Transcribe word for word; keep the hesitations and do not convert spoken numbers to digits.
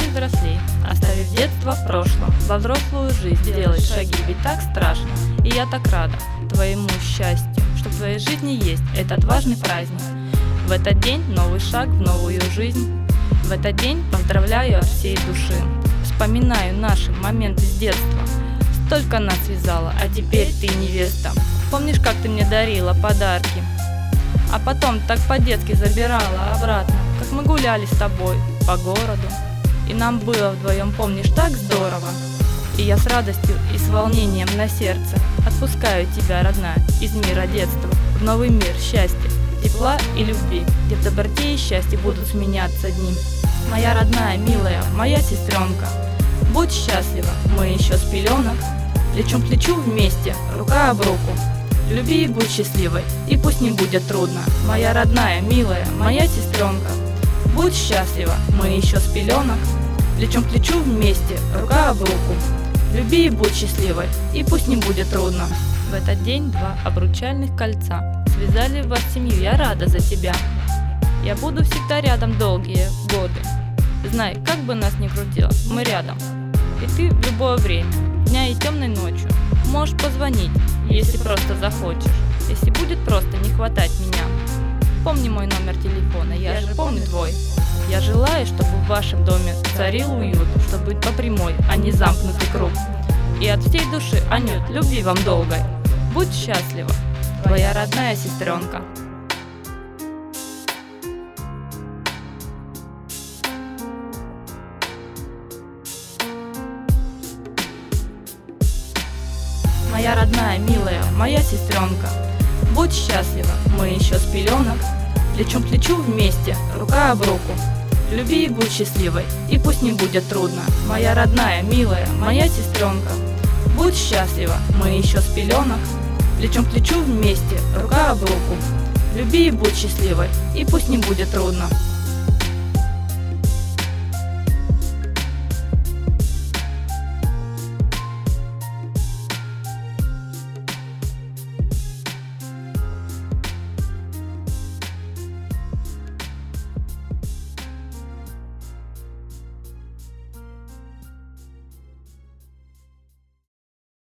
взрослей, оставив детство в прошлом, во взрослую жизнь делать шаги, ведь так страшно. И я так рада твоему счастью, что в твоей жизни есть этот важный праздник. В этот день новый шаг в новую жизнь. В этот день поздравляю от всей души. Вспоминаю наши моменты с детства. Столько нас связало, а теперь ты невеста. Помнишь, как ты мне дарила подарки, а потом так по-детски забирала обратно, как мы гуляли с тобой по городу, и нам было вдвоем, помнишь, так здорово. И я с радостью и с волнением на сердце отпускаю тебя, родная, из мира детства в новый мир счастья, тепла и любви, где в доброте и счастье будут сменяться дни. Моя родная, милая, моя сестренка, будь счастлива, мы еще с пеленок, плечом к плечу вместе, рука об руку. Люби и будь счастливой, и пусть не будет трудно. Моя родная, милая, моя сестренка, будь счастлива, мы еще с пеленок, плечом к плечу вместе, рука об руку. Люби и будь счастливой, и пусть не будет трудно. В этот день два обручальных кольца связали вас семью, я рада за тебя. Я буду всегда рядом долгие годы. Знай, как бы нас ни крутило, мы рядом. И ты в любое время, дня и темной ночью, можешь позвонить, если просто захочешь, если будет просто не хватать меня. Помни мой номер телефона, я же помню твой. Я желаю, чтобы в вашем доме царил уют, чтобы быть по прямой, а не замкнутый круг. И от всей души, Анют, любви вам долгой. Будь счастлива, твоя родная сестренка. Моя родная, милая, моя сестренка, будь счастлива, мы еще с пеленок, плечом к плечу вместе, рука об руку. Люби и будь счастливой, и пусть не будет трудно. Моя родная, милая, моя сестренка, будь счастлива, мы еще с пеленок, плечом к плечу вместе, рука об руку. Люби и будь счастливой, и пусть не будет трудно.